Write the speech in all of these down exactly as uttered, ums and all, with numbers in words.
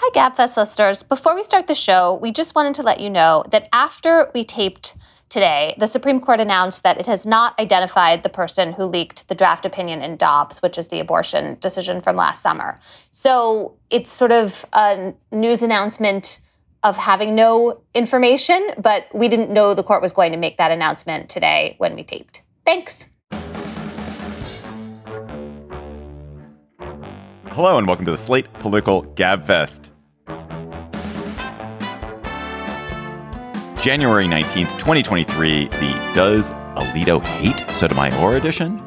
Hi, GabFest listeners. Before we start the show, we just wanted to let you know that after we taped today, the Supreme Court announced that it has not identified the person who leaked the draft opinion in Dobbs, which is the abortion decision from last summer. So it's sort of a news announcement of having no information, but we didn't know the court was going to make that announcement today when we taped. Thanks. Hello and welcome to the Slate Political Gabfest. January nineteenth, twenty twenty-three, the Does Alito Hate Sotomayor edition.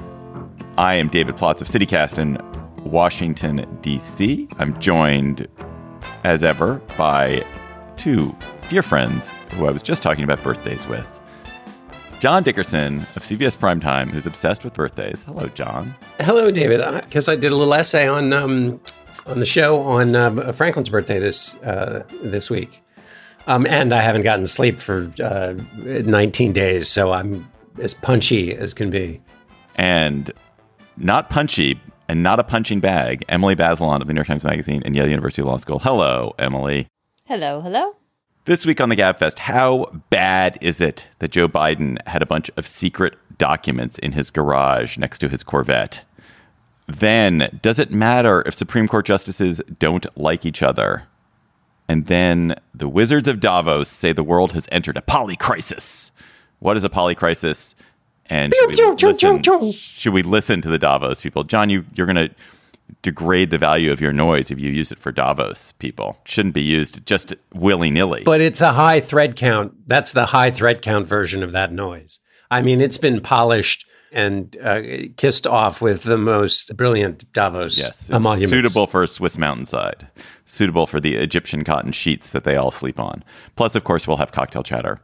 I am David Plotz of CityCast in Washington, D C. I'm joined, as ever, by two dear friends who I was just talking about birthdays with. John Dickerson of C B S Primetime, who's obsessed with birthdays. Hello, John. Hello, David. Because I did a little essay on um, on the show on uh, Franklin's birthday this uh, this week. Um, and I haven't gotten sleep for uh, nineteen days, so I'm as punchy as can be. And not punchy and not a punching bag, Emily Bazelon of the New York Times Magazine and Yale University Law School. Hello, Emily. Hello, hello. This week on the Gabfest, how bad is it that Joe Biden had a bunch of secret documents in his garage next to his Corvette? Then, does it matter if Supreme Court justices don't like each other? And then the Wizards of Davos say the world has entered a polycrisis. What is a polycrisis? And should we, listen, should we listen to the Davos people? John, you, you're going to degrade the value of your noise if you use it for Davos people. Shouldn't be used just willy-nilly. But it's a high thread count. That's the high thread count version of that noise. I mean, it's been polished and uh, kissed off with the most brilliant Davos yes, emoluments. Suitable for a Swiss mountainside. Suitable for the Egyptian cotton sheets that they all sleep on. Plus, of course, we'll have cocktail chatter.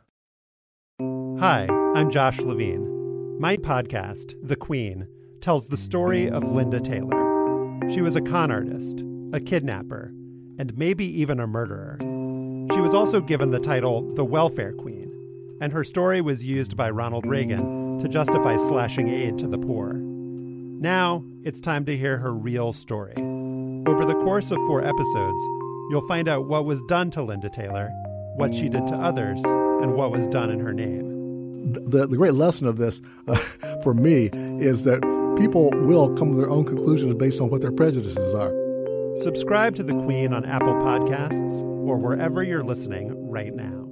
Hi, I'm Josh Levine. My podcast, The Queen, tells the story of Linda Taylor. She was a con artist, a kidnapper, and maybe even a murderer. She was also given the title the Welfare Queen, and her story was used by Ronald Reagan to justify slashing aid to the poor. Now, it's time to hear her real story. Over the course of four episodes, you'll find out what was done to Linda Taylor, what she did to others, and what was done in her name. The, the great lesson of this, uh, for me, is that people will come to their own conclusions based on what their prejudices are. Subscribe to The Queen on Apple Podcasts or wherever you're listening right now.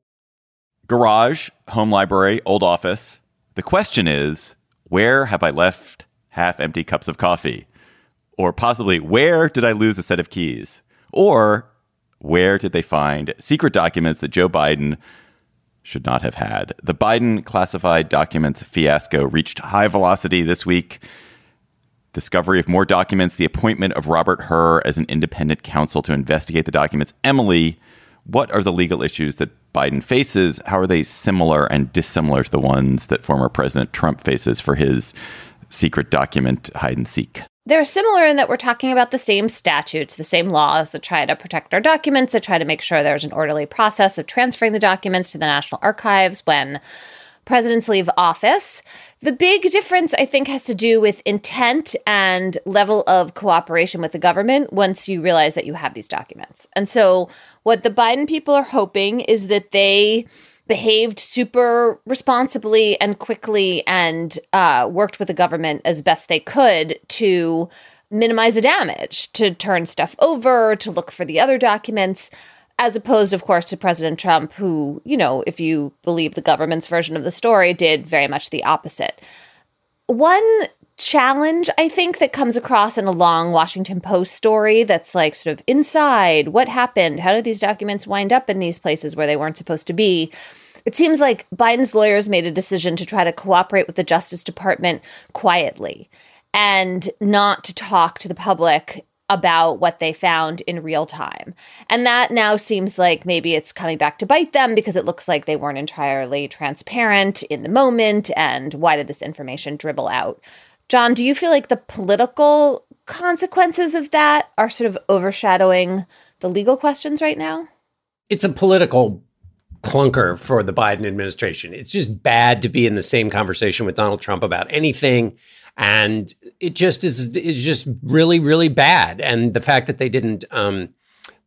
Garage, home library, old office. The question is, where have I left half-empty cups of coffee? Or possibly, where did I lose a set of keys? Or where did they find secret documents that Joe Biden should not have had? The Biden classified documents fiasco reached high velocity this week. Discovery of more documents, the appointment of Robert Hur as an independent counsel to investigate the documents. Emily, what are the legal issues that Biden faces? How are they similar and dissimilar to the ones that former President Trump faces for his secret document hide and seek? They're similar in that we're talking about the same statutes, the same laws that try to protect our documents, that try to make sure there's an orderly process of transferring the documents to the National Archives when presidents leave office. The big difference, I think, has to do with intent and level of cooperation with the government once you realize that you have these documents. And so what the Biden people are hoping is that they behaved super responsibly and quickly and uh, worked with the government as best they could to minimize the damage, to turn stuff over, to look for the other documents, as opposed, of course, to President Trump, who, you know, if you believe the government's version of the story, did very much the opposite. One challenge, I think, that comes across in a long Washington Post story that's like sort of inside, what happened? How did these documents wind up in these places where they weren't supposed to be? It seems like Biden's lawyers made a decision to try to cooperate with the Justice Department quietly and not to talk to the public about what they found in real time. And that now seems like maybe it's coming back to bite them because it looks like they weren't entirely transparent in the moment. And why did this information dribble out? John, do you feel like the political consequences of that are sort of overshadowing the legal questions right now? It's a political clunker for the Biden administration. It's just bad to be in the same conversation with Donald Trump about anything. And it just is is just really, really bad. And the fact that they didn't um,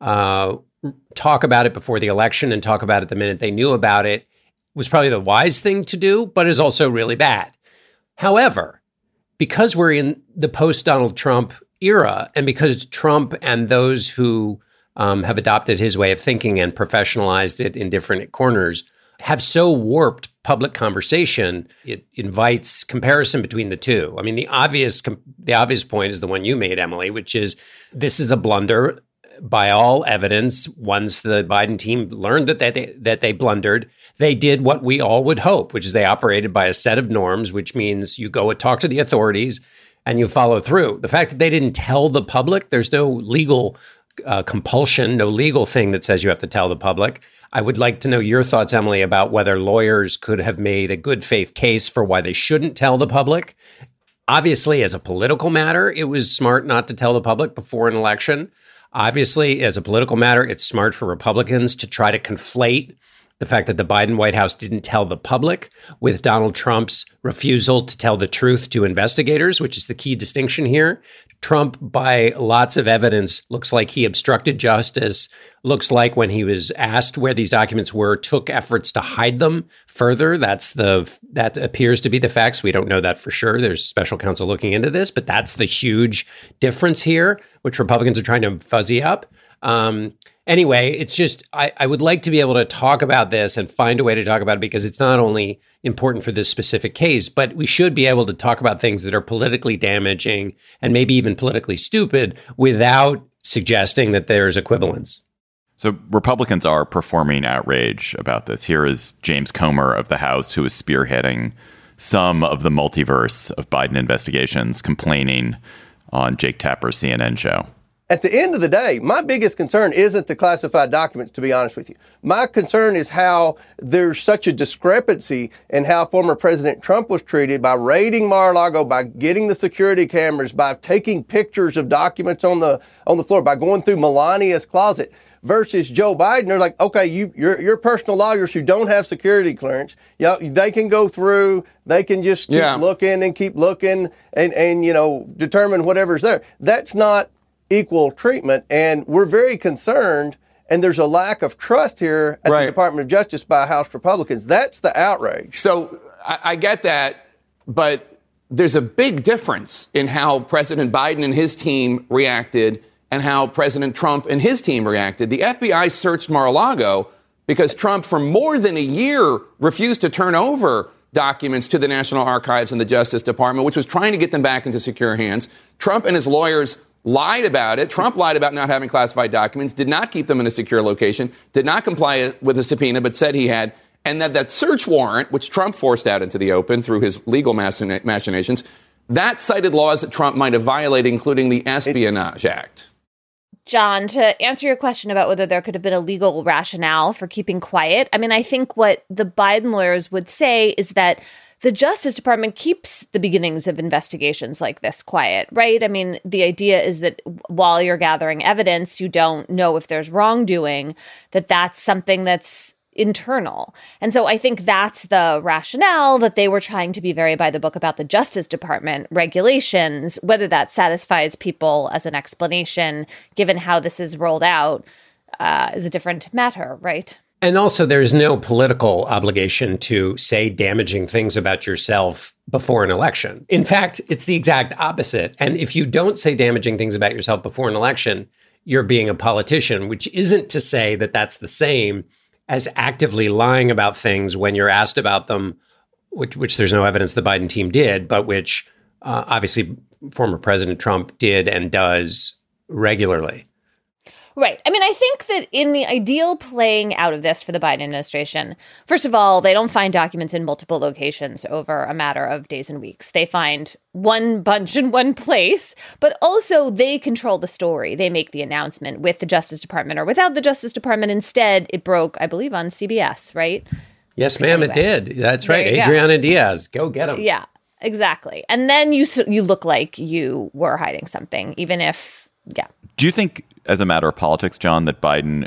uh, talk about it before the election and talk about it the minute they knew about it was probably the wise thing to do, but is also really bad. However, because we're in the post-Donald Trump era, and because Trump and those who um, have adopted his way of thinking and professionalized it in different corners have so warped public conversation, it invites comparison between the two. I mean, the obvious the obvious point is the one you made, Emily, which is this is a blunder by all evidence. Once the Biden team learned that they, that they blundered, they did what we all would hope, which is they operated by a set of norms, which means you go and talk to the authorities and you follow through. The fact that they didn't tell the public, there's no legal uh, compulsion, no legal thing that says you have to tell the public. I would like to know your thoughts, Emily, about whether lawyers could have made a good faith case for why they shouldn't tell the public. Obviously, as a political matter, it was smart not to tell the public before an election. Obviously, as a political matter, it's smart for Republicans to try to conflate the fact that the Biden White House didn't tell the public with Donald Trump's refusal to tell the truth to investigators, which is the key distinction here. Trump, by lots of evidence, looks like he obstructed justice, looks like when he was asked where these documents were, took efforts to hide them further. That's the that appears to be the facts. We don't know that for sure. There's special counsel looking into this, but that's the huge difference here, which Republicans are trying to fuzzy up. Um, anyway, it's just, I, I would like to be able to talk about this and find a way to talk about it, because it's not only important for this specific case, but we should be able to talk about things that are politically damaging and maybe even politically stupid without suggesting that there's equivalence. So Republicans are performing outrage about this. Here is James Comer of the House, who is spearheading some of the multiverse of Biden investigations, complaining on Jake Tapper's C N N show. At the end of the day, my biggest concern isn't the classified documents, to be honest with you. My concern is how there's such a discrepancy in how former President Trump was treated by raiding Mar-a-Lago, by getting the security cameras, by taking pictures of documents on the on the floor, by going through Melania's closet, versus Joe Biden. They're like, okay, you, your your personal lawyers who don't have security clearance, you know, they can go through, they can just keep yeah. looking and keep looking and, and, you know, determine whatever's there. That's not equal treatment, and we're very concerned, and there's a lack of trust here at right. the Department of Justice by House Republicans. That's the outrage. So I, I get that, but there's a big difference in how President Biden and his team reacted and how President Trump and his team reacted. The F B I searched Mar-a-Lago because Trump, for more than a year, refused to turn over documents to the National Archives and the Justice Department, which was trying to get them back into secure hands. Trump and his lawyers lied about it. Trump lied about not having classified documents, did not keep them in a secure location, did not comply with a subpoena, but said he had. And that that search warrant, which Trump forced out into the open through his legal machinations, that cited laws that Trump might have violated, including the Espionage Act. John, to answer your question about whether there could have been a legal rationale for keeping quiet, I mean, I think what the Biden lawyers would say is that the Justice Department keeps the beginnings of investigations like this quiet, right? I mean, the idea is that while you're gathering evidence, you don't know if there's wrongdoing, that that's something that's internal. And so I think that's the rationale, that they were trying to be very by the book about the Justice Department regulations. Whether that satisfies people as an explanation, given how this is rolled out, uh, is a different matter, right? And also, there's no political obligation to say damaging things about yourself before an election. In fact, it's the exact opposite. And if you don't say damaging things about yourself before an election, you're being a politician, which isn't to say that that's the same as actively lying about things when you're asked about them, which, which there's no evidence the Biden team did, but which uh, obviously former President Trump did and does regularly. Right. I mean, I think that in the ideal playing out of this for the Biden administration, first of all, they don't find documents in multiple locations over a matter of days and weeks. They find one bunch in one place, but also they control the story. They make the announcement with the Justice Department or without the Justice Department. Instead, it broke, I believe, on C B S, right? Yes, ma'am, anyway, it did. That's right. Adriana go. Diaz, go get them. Yeah, exactly. And then you you look like you were hiding something, even if, yeah. Do you think, as a matter of politics, John, that Biden,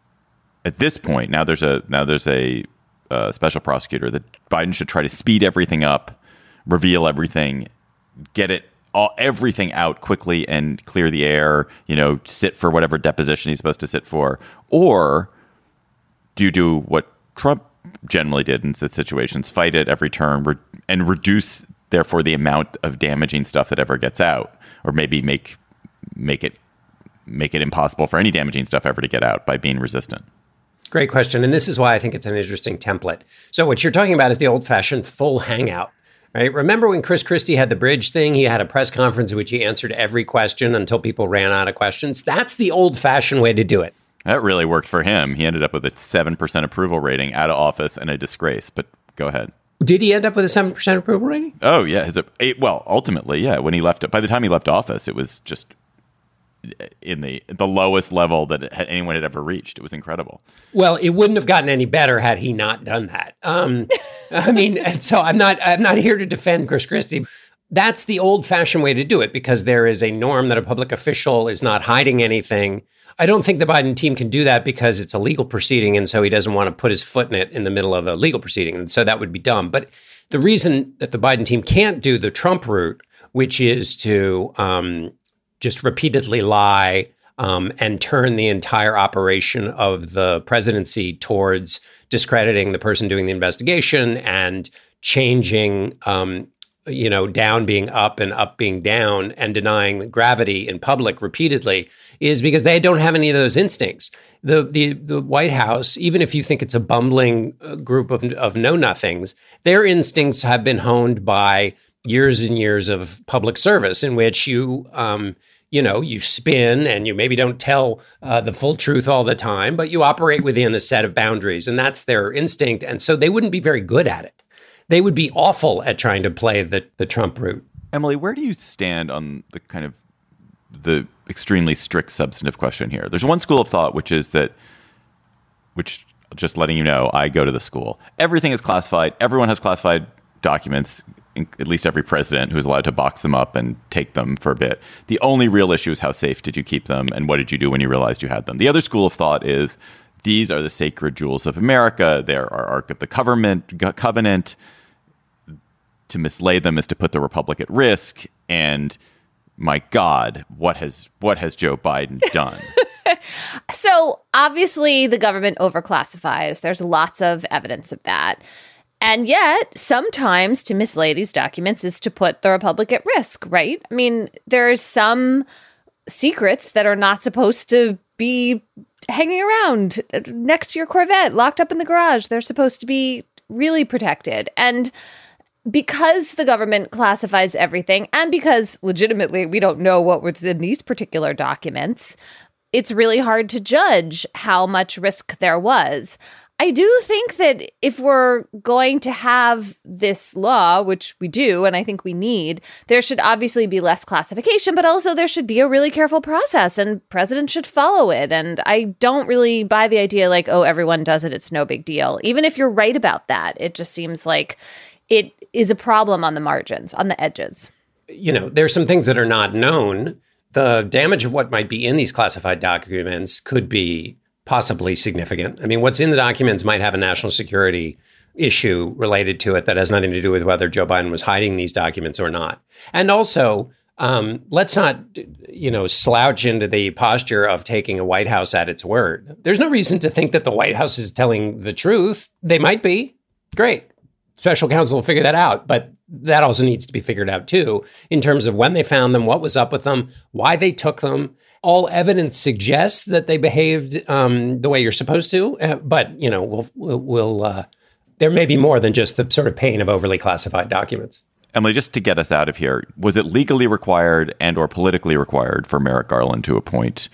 at this point, now there's a now there's a uh, special prosecutor, that Biden should try to speed everything up, reveal everything, get it all, everything out quickly and clear the air, you know, sit for whatever deposition he's supposed to sit for? Or do you do what Trump generally did in such situations, fight it every turn re- and reduce, therefore, the amount of damaging stuff that ever gets out, or maybe make make it make it impossible for any damaging stuff ever to get out by being resistant? Great question. And this is why I think it's an interesting template. So what you're talking about is the old-fashioned full hangout, right? Remember when Chris Christie had the bridge thing? He had a press conference in which he answered every question until people ran out of questions. That's the old-fashioned way to do it. That really worked for him. He ended up with a seven percent approval rating, out of office, and a disgrace. But go ahead. Did he end up with a seven percent approval rating? Oh, yeah. His, it, well, ultimately, yeah. When he left, by the time he left office, it was just in the the lowest level that anyone had ever reached. It was incredible. Well, it wouldn't have gotten any better had he not done that. Um, I mean, and so I'm not I'm not here to defend Chris Christie. That's the old-fashioned way to do it, because there is a norm that a public official is not hiding anything. I don't think the Biden team can do that because it's a legal proceeding, and so he doesn't want to put his foot in it in the middle of a legal proceeding, and so that would be dumb. But the reason that the Biden team can't do the Trump route, which is to um, just repeatedly lie um, and turn the entire operation of the presidency towards discrediting the person doing the investigation and changing, um, you know, down being up and up being down and denying gravity in public repeatedly, is because they don't have any of those instincts. The the the White House, even if you think it's a bumbling group of of know-nothings, their instincts have been honed by years and years of public service in which you, um, you know, you spin and you maybe don't tell uh, the full truth all the time, but you operate within a set of boundaries, and that's their instinct. And so they wouldn't be very good at it. They would be awful at trying to play the, the Trump route. Emily, where do you stand on the kind of the extremely strict substantive question here? There's one school of thought, which is that, which just letting you know, I go to the school. Everything is classified. Everyone has classified documents, at least every president who's allowed to box them up and take them for a bit. The only real issue is how safe did you keep them and what did you do when you realized you had them? The other school of thought is these are the sacred jewels of America. They're our Ark of the Covenant. Covenant. To mislay them is to put the republic at risk. And my God, what has what has Joe Biden done? So obviously the government overclassifies. There's lots of evidence of that. And yet, sometimes to mislay these documents is to put the republic at risk, right? I mean, there's some secrets that are not supposed to be hanging around next to your Corvette, locked up in the garage. They're supposed to be really protected. And because the government classifies everything, and because legitimately we don't know what was in these particular documents, it's really hard to judge how much risk there was. I do think that if we're going to have this law, which we do, and I think we need, there should obviously be less classification, but also there should be a really careful process and presidents should follow it. And I don't really buy the idea like, oh, everyone does it, it's no big deal. Even if you're right about that, it just seems like it is a problem on the margins, on the edges. You know, there's some things that are not known. The damage of what might be in these classified documents could be possibly significant. I mean, what's in the documents might have a national security issue related to it that has nothing to do with whether Joe Biden was hiding these documents or not. And also, um, let's not, you know, slouch into the posture of taking a White House at its word. There's no reason to think that the White House is telling the truth. They might be. Great. Special counsel will figure that out. But that also needs to be figured out, too, in terms of when they found them, what was up with them, why they took them. All evidence suggests that they behaved um, the way you're supposed to. Uh, but, you know, we'll, we'll, we'll uh, there may be more than just the sort of pain of overly classified documents. Emily, just to get us out of here, was it legally required and or politically required for Merrick Garland to appoint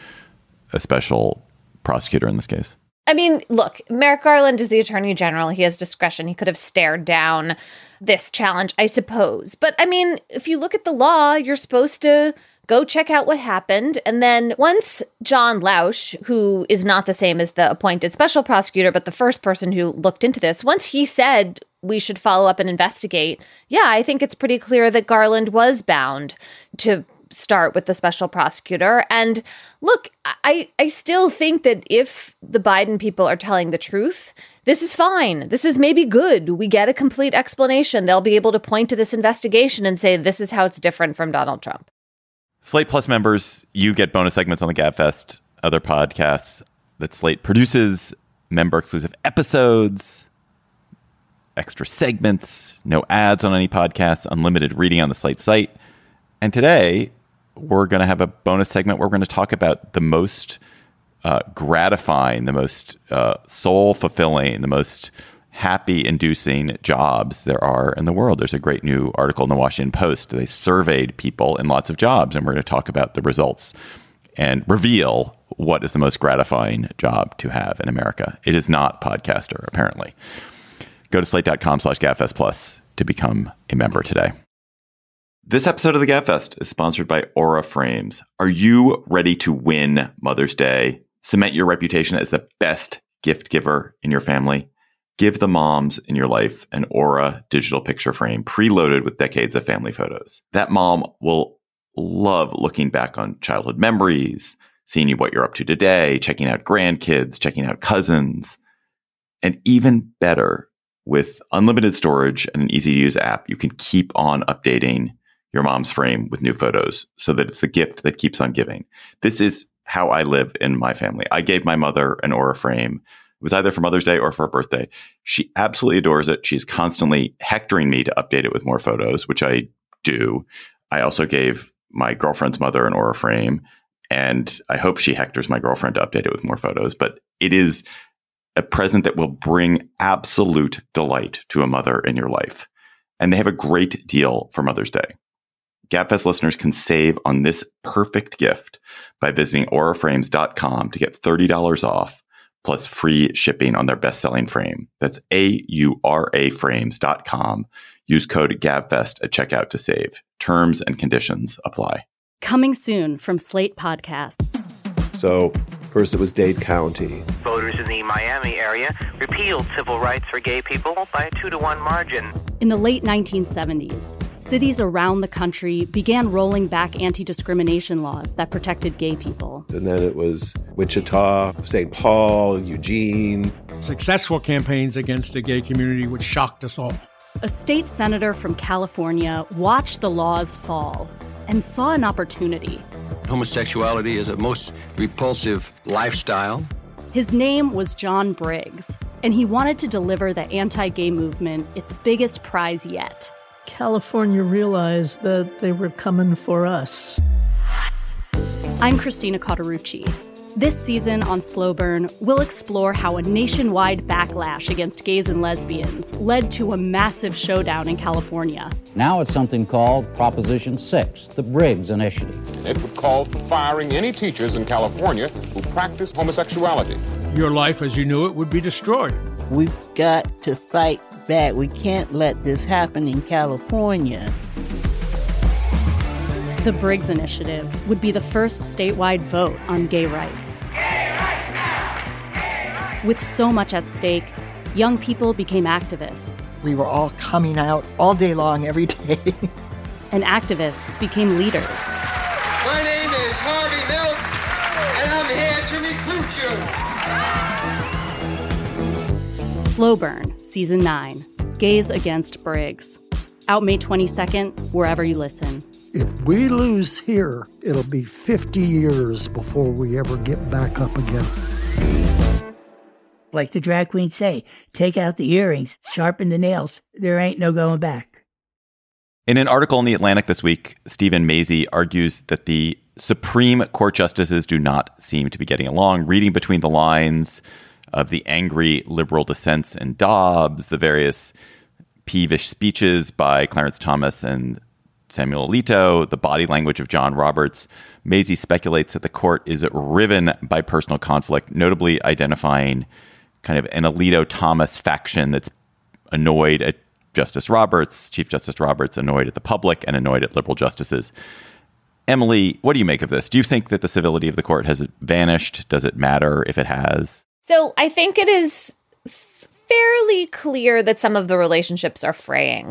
a special prosecutor in this case? I mean, look, Merrick Garland is the attorney general. He has discretion. He could have stared down this challenge, I suppose. But I mean, if you look at the law, you're supposed to go check out what happened. And then once John Lausch, who is not the same as the appointed special prosecutor, but the first person who looked into this, once he said we should follow up and investigate, yeah, I think it's pretty clear that Garland was bound to start with the special prosecutor. And look, I, I still think that if the Biden people are telling the truth, this is fine. This is maybe good. We get a complete explanation. They'll be able to point to this investigation and say, this is how it's different from Donald Trump. Slate Plus members, you get bonus segments on the GabFest, other podcasts that Slate produces, member-exclusive episodes, extra segments, no ads on any podcasts, unlimited reading on the Slate site. And today, we're going to have a bonus segment where we're going to talk about the most uh, gratifying, the most uh, soul-fulfilling, the most happy-inducing jobs there are in the world. There's a great new article in the Washington Post. They surveyed people in lots of jobs, and we're going to talk about the results and reveal what is the most gratifying job to have in America. It is not podcaster, apparently. Go to slate.com slash GabFest Plus to become a member today. This episode of the GabFest is sponsored by Aura Frames. Are you ready to win Mother's Day? Cement your reputation as the best gift giver in your family? Give the moms in your life an Aura digital picture frame preloaded with decades of family photos. That mom will love looking back on childhood memories, seeing you what you're up to today, checking out grandkids, checking out cousins. And even better, with unlimited storage and an easy-to-use app, you can keep on updating your mom's frame with new photos so that it's a gift that keeps on giving. This is how I live in my family. I gave my mother an Aura frame. It was either for Mother's Day or for her birthday. She absolutely adores it. She's constantly hectoring me to update it with more photos, which I do. I also gave my girlfriend's mother an Aura frame, and I hope she hectors my girlfriend to update it with more photos. But it is a present that will bring absolute delight to a mother in your life. And they have a great deal for Mother's Day. GabFest listeners can save on this perfect gift by visiting aura frames dot com to get thirty dollars off plus free shipping on their best-selling frame. That's A U R A frames dot com. Use code GabFest at checkout to save. Terms and conditions apply. Coming soon from Slate Podcasts. So, first it was Dade County. Voters in the Miami area repealed civil rights for gay people by a two to one margin. In the late nineteen seventies, cities around the country began rolling back anti-discrimination laws that protected gay people. And then it was Wichita, Saint Paul, Eugene. Successful campaigns against the gay community, which shocked us all. A state senator from California watched the laws fall and saw an opportunity. Homosexuality is a most repulsive lifestyle. His name was John Briggs, and he wanted to deliver the anti-gay movement its biggest prize yet. California realized that they were coming for us. I'm Christina Cauterucci. This season on Slow Burn, we'll explore how a nationwide backlash against gays and lesbians led to a massive showdown in California. Now it's something called Proposition six, the Briggs Initiative. And it would call for firing any teachers in California who practice homosexuality. Your life as you knew it would be destroyed. We've got to fight back. We can't let this happen in California. The Briggs Initiative would be the first statewide vote on gay rights. Gay rights now! Gay rights! With so much at stake, young people became activists. We were all coming out all day long, every day. And activists became leaders. My name is Harvey Milk, and I'm here to recruit you. Slow Burn, Season nine, Gays Against Briggs. Out May twenty-second, wherever you listen. If we lose here, it'll be fifty years before we ever get back up again. Like the drag queens say, take out the earrings, sharpen the nails. There ain't no going back. In an article in The Atlantic this week, Stephen Mazie argues that the Supreme Court justices do not seem to be getting along. Reading between the lines of the angry liberal dissents in Dobbs, the various peevish speeches by Clarence Thomas and Samuel Alito, the body language of John Roberts, Mazie speculates that the court is riven by personal conflict, notably identifying kind of an Alito-Thomas faction that's annoyed at Justice Roberts, Chief Justice Roberts, annoyed at the public, and annoyed at liberal justices. Emily, what do you make of this? Do you think that the civility of the court has vanished? Does it matter if it has? So I think it is fairly clear that some of the relationships are fraying.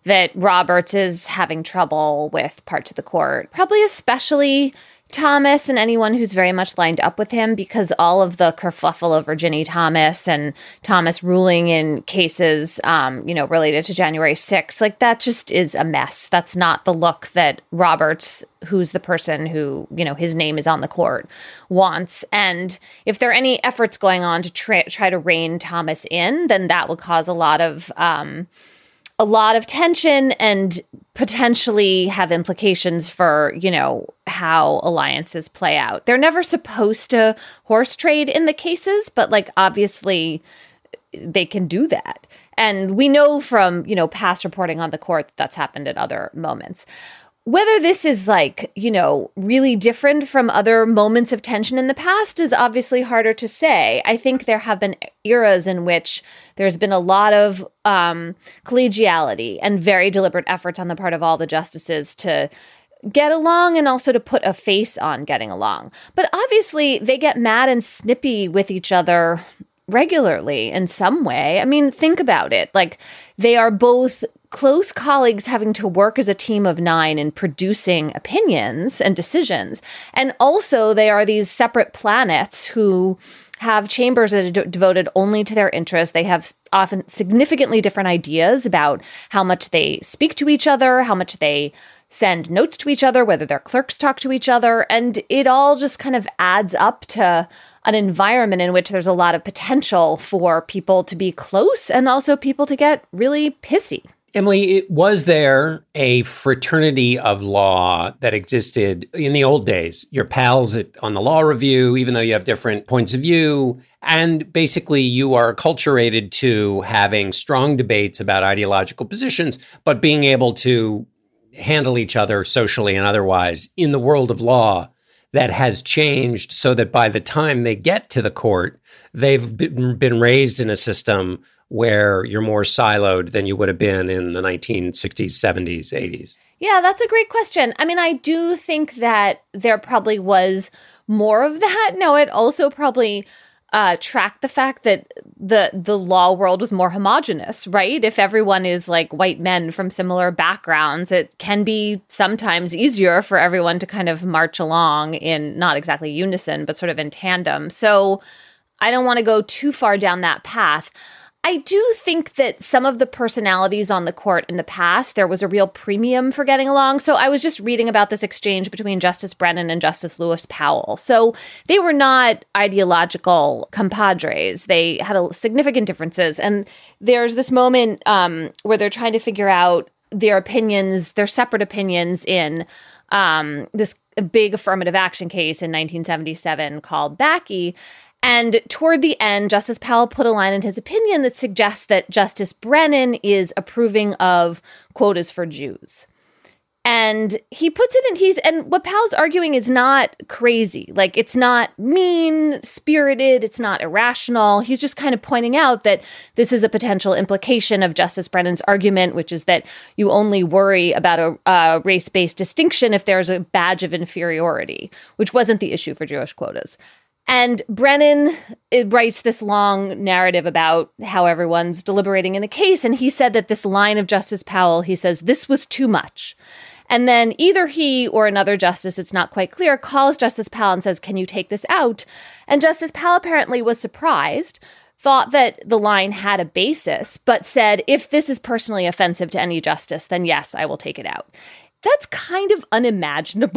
that Roberts is having trouble with parts of the court, probably especially Thomas and anyone who's very much lined up with him, because all of the kerfuffle over Ginny Thomas and Thomas ruling in cases, um, you know, related to January sixth, like that just is a mess. That's not the look that Roberts, who's the person who, you know, his name is on the court, wants. And if there are any efforts going on to tra- try to rein Thomas in, then that will cause a lot of um, a lot of tension and potentially have implications for, you know, how alliances play out. They're never supposed to horse trade in the cases, but like obviously they can do that. And we know from, you know, past reporting on the court that that's happened at other moments. Whether this is like, you know, really different from other moments of tension in the past is obviously harder to say. I think there have been eras in which there's been a lot of um, collegiality and very deliberate efforts on the part of all the justices to get along and also to put a face on getting along. But obviously they get mad and snippy with each other regularly in some way. I mean, think about it. Like, they are both close colleagues having to work as a team of nine in producing opinions and decisions. And also they are these separate planets who have chambers that are de- devoted only to their interests. They have often significantly different ideas about how much they speak to each other, how much they send notes to each other, whether their clerks talk to each other. And it all just kind of adds up to an environment in which there's a lot of potential for people to be close and also people to get really pissy. Emily, was there a fraternity of law that existed in the old days? Your pals at, on the law review, even though you have different points of view, and basically you are acculturated to having strong debates about ideological positions, but being able to handle each other socially and otherwise in the world of law that has changed so that by the time they get to the court, they've been, been raised in a system where you're more siloed than you would have been in the nineteen sixties, seventies, eighties? Yeah, that's a great question. I mean, I do think that there probably was more of that. No, it also probably uh, tracked the fact that the the law world was more homogenous, right? If everyone is like white men from similar backgrounds, it can be sometimes easier for everyone to kind of march along in not exactly unison, but sort of in tandem. So I don't want to go too far down that path. I do think that some of the personalities on the court in the past, there was a real premium for getting along. So I was just reading about this exchange between Justice Brennan and Justice Lewis Powell. So they were not ideological compadres. They had a, significant differences. And there's this moment um, where they're trying to figure out their opinions, their separate opinions in um, this big affirmative action case in nineteen seventy-seven called Bakke. And toward the end, Justice Powell put a line in his opinion that suggests that Justice Brennan is approving of quotas for Jews. And he puts it in, he's, and what Powell's arguing is not crazy. Like, it's not mean-spirited, it's not irrational. He's just kind of pointing out that this is a potential implication of Justice Brennan's argument, which is that you only worry about a, a race-based distinction if there's a badge of inferiority, which wasn't the issue for Jewish quotas. And Brennan writes this long narrative about how everyone's deliberating in the case. And he said that this line of Justice Powell, he says, this was too much. And then either he or another justice, it's not quite clear, calls Justice Powell and says, can you take this out? And Justice Powell apparently was surprised, thought that the line had a basis, but said, if this is personally offensive to any justice, then yes, I will take it out. That's kind of unimaginable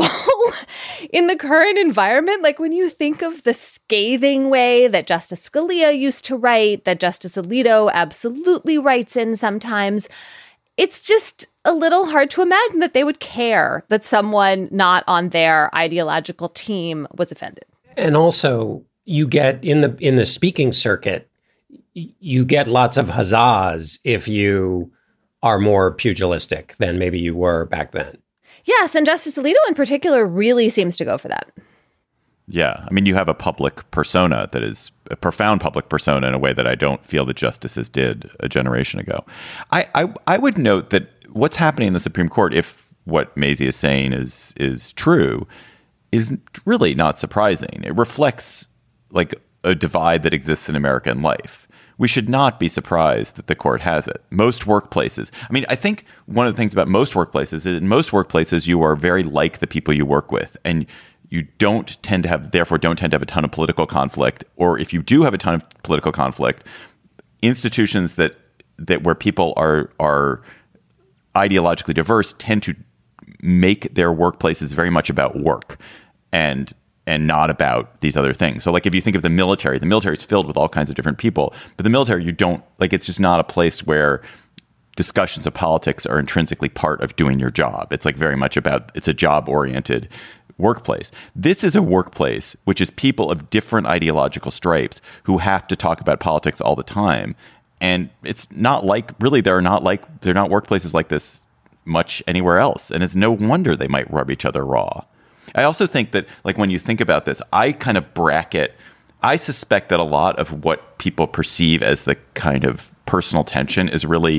in the current environment. Like, when you think of the scathing way that Justice Scalia used to write, that Justice Alito absolutely writes in sometimes, it's just a little hard to imagine that they would care that someone not on their ideological team was offended. And also, you get in the in the speaking circuit, you get lots of huzzas if you are more pugilistic than maybe you were back then. Yes, and Justice Alito in particular really seems to go for that. Yeah, I mean, you have a public persona that is a profound public persona in a way that I don't feel the justices did a generation ago. I, I, I would note that what's happening in the Supreme Court, if what Maisie is saying is is true, is really not surprising. It reflects like a divide that exists in American life, we should not be surprised that the court has it. Most workplaces, I mean, I think one of the things about most workplaces is in most workplaces, you are very like the people you work with. And you don't tend to have, therefore, don't tend to have a ton of political conflict. Or if you do have a ton of political conflict, institutions that that where people are are ideologically diverse tend to make their workplaces very much about work and and not about these other things. So like if you think of the military, the military is filled with all kinds of different people, but the military, you don't like, it's just not a place where discussions of politics are intrinsically part of doing your job. It's like very much about, it's a job oriented workplace. This is a workplace which is people of different ideological stripes who have to talk about politics all the time. And it's not like, really, they're not like, they're not workplaces like this much anywhere else. And it's no wonder they might rub each other raw. I also think that, like, when you think about this, I kind of bracket, I suspect that a lot of what people perceive as the kind of personal tension is really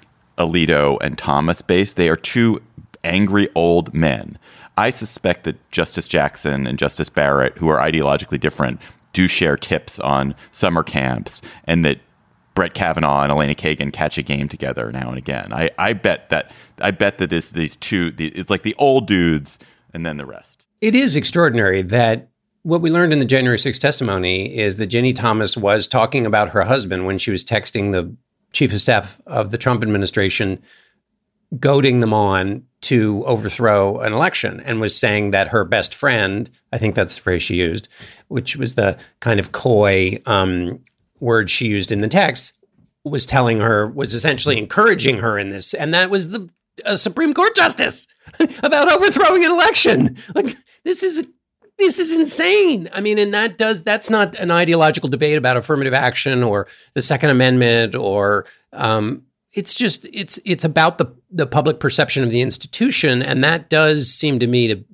Alito and Thomas based. They are two angry old men. I suspect that Justice Jackson and Justice Barrett, who are ideologically different, do share tips on summer camps, and that Brett Kavanaugh and Elena Kagan catch a game together now and again. I, I bet that I bet that it's these two, the, it's like the old dudes and then the rest. It is extraordinary that what we learned in the January sixth testimony is that Ginny Thomas was talking about her husband when she was texting the chief of staff of the Trump administration, goading them on to overthrow an election, and was saying that her best friend, I think that's the phrase she used, which was the kind of coy um, word she used in the text, was telling her, was essentially encouraging her in this. And that was the a Supreme Court justice about overthrowing an election. Like, this is this is insane. I mean, and that does that's not an ideological debate about affirmative action or the Second Amendment, or um, it's just it's it's about the the public perception of the institution, and that does seem to me to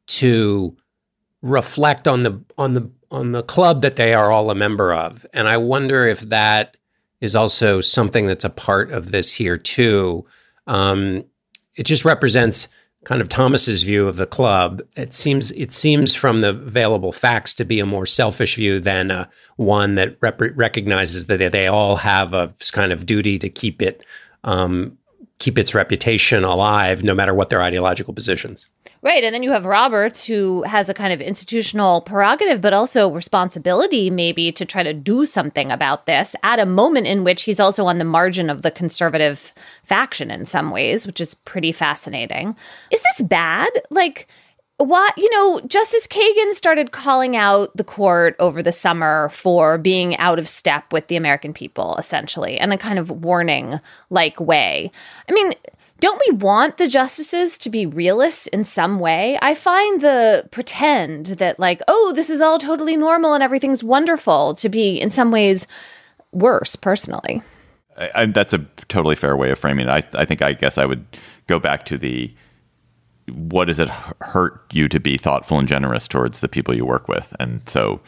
to reflect on the on the on the club that they are all a member of. And I wonder if that is also something that's a part of this here too. Um, it just represents kind of Thomas's view of the club. It seems it seems from the available facts to be a more selfish view than uh, one that rep- recognizes that they all have a kind of duty to keep it um, keep its reputation alive, no matter what their ideological positions. Right. And then you have Roberts, who has a kind of institutional prerogative, but also responsibility maybe to try to do something about this at a moment in which he's also on the margin of the conservative faction in some ways, which is pretty fascinating. Is this bad? Like, what, you know, Justice Kagan started calling out the court over the summer for being out of step with the American people, essentially, in a kind of warning-like way. I mean, don't we want the justices to be realists in some way? I find the pretend that, like, oh, this is all totally normal and everything's wonderful to be in some ways worse, personally. I, I, that's a totally fair way of framing it. I, I think I guess I would go back to the, what does it hurt you to be thoughtful and generous towards the people you work with? And so,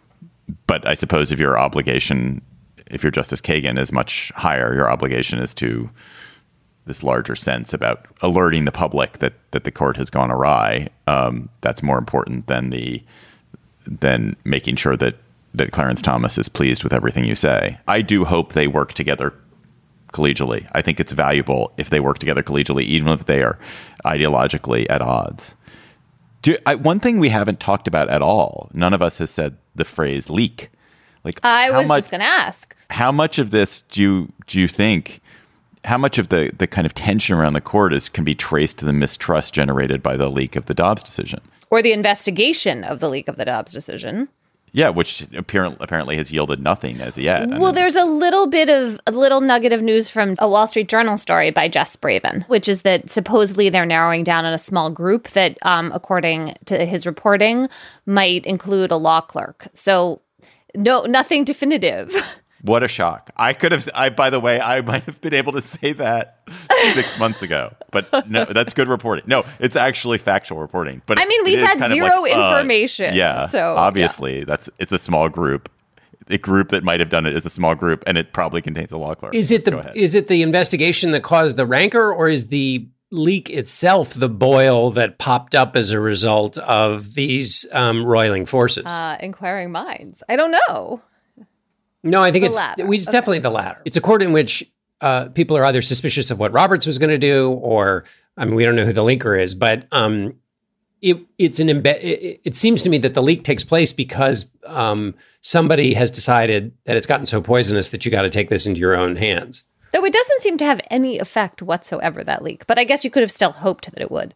but I suppose if your obligation, if you're Justice Kagan, is much higher, your obligation is to this larger sense about alerting the public that that the court has gone awry. Um, that's more important than the than making sure that that Clarence Thomas is pleased with everything you say. I do hope they work together collegially. I think it's valuable if they work together collegially, even if they are ideologically at odds. Do, I, one thing we haven't talked about at all, none of us has said the phrase leak. Like, I was much, just going to ask. How much of this do you, do you think, how much of the, the kind of tension around the court is can be traced to the mistrust generated by the leak of the Dobbs decision? Or the investigation of the leak of the Dobbs decision. Yeah, which apparently apparently has yielded nothing as yet. Well, I mean, there's a little bit of a little nugget of news from a Wall Street Journal story by Jess Braven, which is that supposedly they're narrowing down on a small group that, um, according to his reporting, might include a law clerk. So no, nothing definitive. What a shock. I could have, I, by the way, I might have been able to say that six months ago, but no, that's good reporting. No, it's actually factual reporting. But I mean, we've had zero like, information. Uh, yeah. So obviously yeah. that's, it's a small group. A group that might have done it is a small group, and it probably contains a law clerk. Is it the, is it the investigation that caused the rancor, or is the leak itself the boil that popped up as a result of these um, roiling forces? Uh, inquiring minds. I don't know. No, I think The it's latter. we, it's Okay. definitely the latter. It's a court in which uh, people are either suspicious of what Roberts was going to do, or I mean, we don't know who the leaker is, but um, it, it's an imbe- it, it seems to me that the leak takes place because um, somebody has decided that it's gotten so poisonous that you got to take this into your own hands. Though it doesn't seem to have any effect whatsoever, that leak. But I guess you could have still hoped that it would.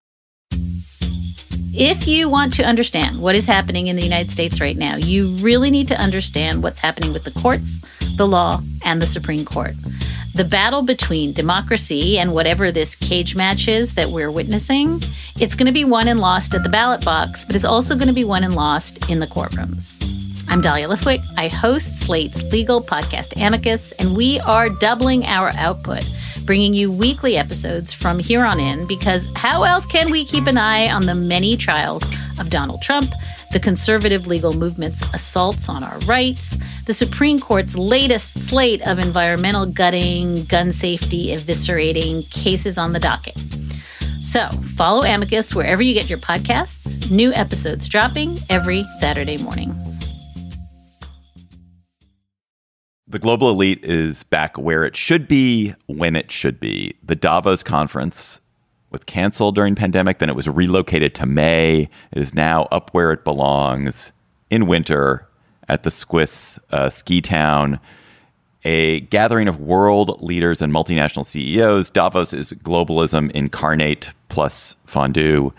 If you want to understand what is happening in the United States right now, you really need to understand what's happening with the courts, the law, and the Supreme Court. The battle between democracy and whatever this cage match is that we're witnessing, it's going to be won and lost at the ballot box, but it's also going to be won and lost in the courtrooms. I'm Dahlia Lithwick. I host Slate's legal podcast Amicus, and we are doubling our output, bringing you weekly episodes from here on in, because how else can we keep an eye on the many trials of Donald Trump, the conservative legal movement's assaults on our rights, the Supreme Court's latest slate of environmental gutting, gun safety eviscerating cases on the docket. So follow Amicus wherever you get your podcasts. New episodes dropping every Saturday morning. The global elite is back where it should be, when it should be. The Davos conference was canceled during pandemic. Then it was relocated to May. It is now up where it belongs in winter at the Swiss uh, ski town. A gathering of world leaders and multinational C E Os. Davos is globalism incarnate plus fondue.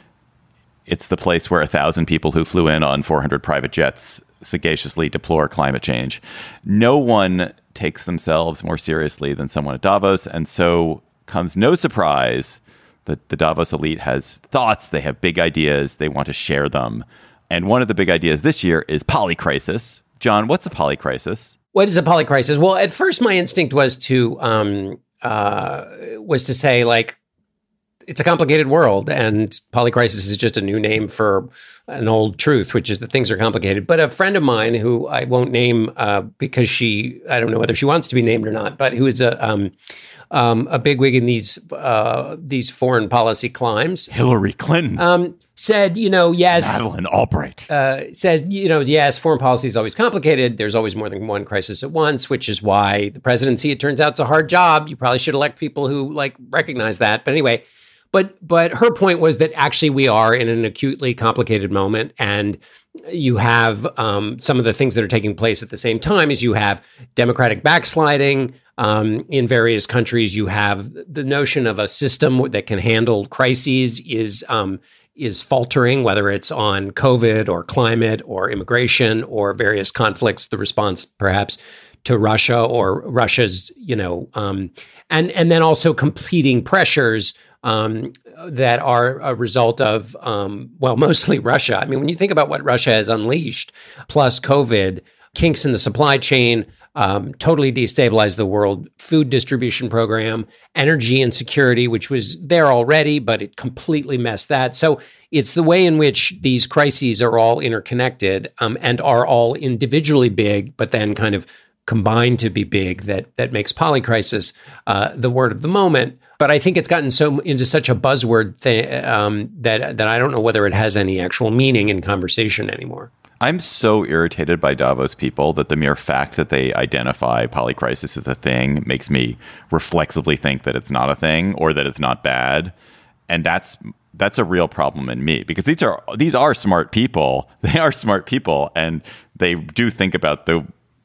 It's the place where a thousand people who flew in on four hundred private jets sagaciously deplore climate change. No one takes themselves more seriously than someone at Davos, and so comes no surprise that the Davos elite has thoughts, they have big ideas, they want to share them. And one of the big ideas this year is polycrisis. John, what's a polycrisis? What is a polycrisis? Well, at first my instinct was to um, uh, was to say, like, it's a complicated world, and polycrisis is just a new name for an old truth, which is that things are complicated. But a friend of mine, who I won't name uh, because she, I don't know whether she wants to be named or not, but who is a um, um, a bigwig in these uh, these foreign policy climes, Hillary Clinton, um, said, you know, yes, Madeleine Albright uh, says, you know, yes, foreign policy is always complicated. There's always more than one crisis at once, which is why the presidency, it turns out, it's a hard job. You probably should elect people who like recognize that. But anyway. But but her point was that actually we are in an acutely complicated moment, and you have um, some of the things that are taking place at the same time is you have democratic backsliding um, in various countries. You have the notion of a system that can handle crises is um, is faltering, whether it's on COVID or climate or immigration or various conflicts, the response perhaps to Russia or Russia's, you know, um, and and then also competing pressures Um, that are a result of, um, well, mostly Russia. I mean, when you think about what Russia has unleashed, plus COVID, kinks in the supply chain, um, totally destabilized the world food distribution program, energy insecurity, which was there already, but it completely messed that. So it's the way in which these crises are all interconnected um, and are all individually big, but then kind of combined to be big that that makes polycrisis uh, the word of the moment. But I think it's gotten so into such a buzzword thing um, that that I don't know whether it has any actual meaning in conversation anymore. I'm so irritated by Davos people that the mere fact that they identify polycrisis as a thing makes me reflexively think that it's not a thing or that it's not bad. And that's that's a real problem in me, because these are these are smart people. They are smart people, and they do think about the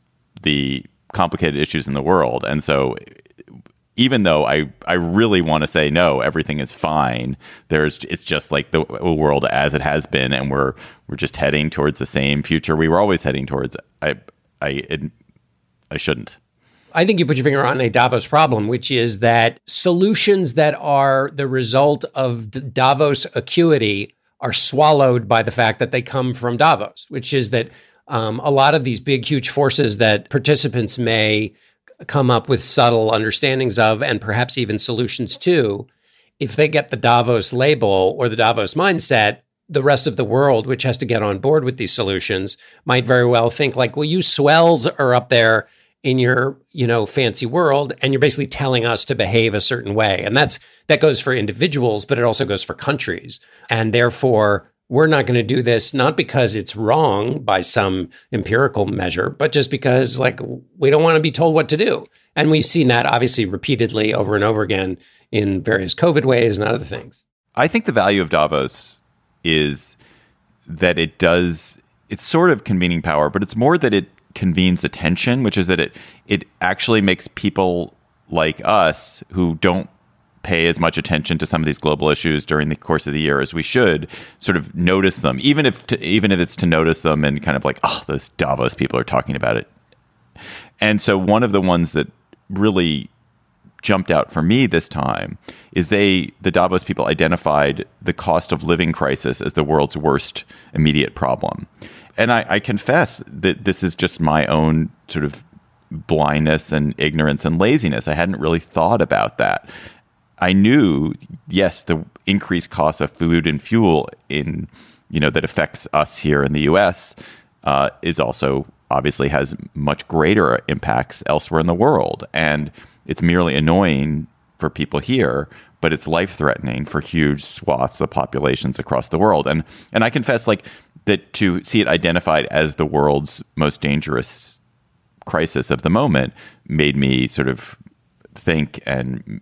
the complicated issues in the world. And so even though I, I really want to say, no, everything is fine, there's it's just like the world as it has been, and we're we're just heading towards the same future we were always heading towards. I I it, I shouldn't. I think you put your finger on a Davos problem, which is that solutions that are the result of the Davos acuity are swallowed by the fact that they come from Davos, which is that um, a lot of these big, huge forces that participants may come up with subtle understandings of, and perhaps even solutions to, if they get the Davos label or the Davos mindset, the rest of the world, which has to get on board with these solutions, might very well think like, well, you swells are up there in your, you know, fancy world, and you're basically telling us to behave a certain way. And that's that goes for individuals, but it also goes for countries. And therefore, we're not going to do this, not because it's wrong by some empirical measure, but just because, like, we don't want to be told what to do. And we've seen that obviously repeatedly over and over again in various COVID waves and other things. I think the value of Davos is that it does, it's sort of convening power, but it's more that it convenes attention, which is that it it actually makes people like us who don't pay as much attention to some of these global issues during the course of the year as we should sort of notice them, even if to, even if it's to notice them and kind of like, oh, those Davos people are talking about it. And so one of the ones that really jumped out for me this time is they, the Davos people, identified the cost of living crisis as the world's worst immediate problem. And I, I confess that this is just my own sort of blindness and ignorance and laziness. I hadn't really thought about that. I knew, yes, the increased cost of food and fuel in, you know, that affects us here in the U S uh, is also obviously has much greater impacts elsewhere in the world. And it's merely annoying for people here, but it's life-threatening for huge swaths of populations across the world. And and I confess, like, that to see it identified as the world's most dangerous crisis of the moment made me sort of think and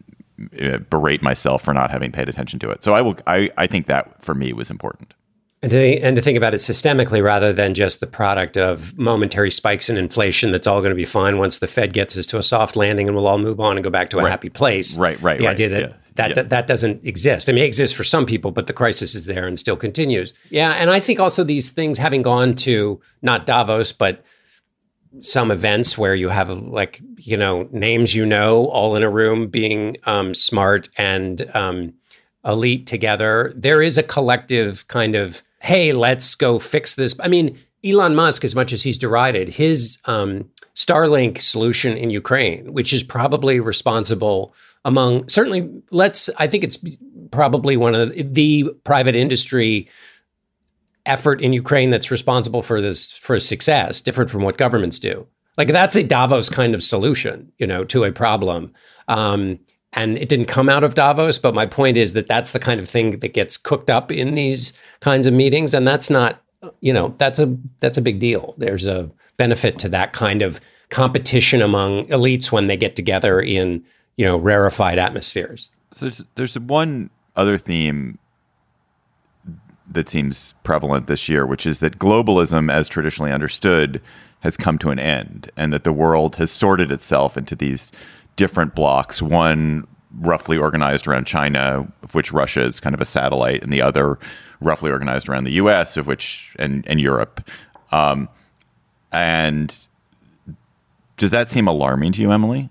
berate myself for not having paid attention to it. So I will. I, I think that for me was important. And to, and to think about it systemically rather than just the product of momentary spikes in inflation that's all going to be fine once the Fed gets us to a soft landing and we'll all move on and go back to a right. happy place. Right, right, the right. idea that, yeah. that, yeah. that that doesn't exist. I mean, it exists for some people, but the crisis is there and still continues. Yeah, and I think also these things, having gone to not Davos, but some events where you have, like, you know, names you know all in a room being um, smart and um, elite together, there is a collective kind of, hey, let's go fix this. I mean, Elon Musk, as much as he's derided, his um, Starlink solution in Ukraine, which is probably responsible among, certainly, let's, I think it's probably one of the, the private industry effort in Ukraine that's responsible for this, for success, different from what governments do. Like, that's a Davos kind of solution, you know, to a problem. Um, and it didn't come out of Davos, but my point is that that's the kind of thing that gets cooked up in these kinds of meetings. And that's not, you know, that's a, that's a big deal. There's a benefit to that kind of competition among elites when they get together in, you know, rarefied atmospheres. So there's, there's one other theme that seems prevalent this year, which is that globalism, as traditionally understood, has come to an end, and that the world has sorted itself into these different blocks, one roughly organized around China, of which Russia is kind of a satellite, and the other roughly organized around the U S, of which, and, and Europe. Um, and does that seem alarming to you, Emily?